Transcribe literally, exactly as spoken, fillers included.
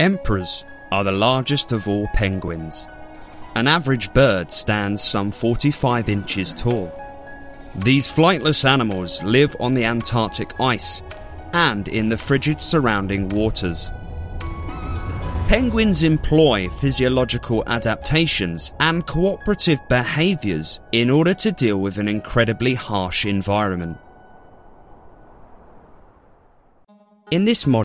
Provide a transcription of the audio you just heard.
Emperors are the largest of all penguins. An average bird stands some forty-five inches tall. These flightless animals live on the Antarctic ice and in the frigid surrounding waters. Penguins employ physiological adaptations and cooperative behaviours in order to deal with an incredibly harsh environment. In this model,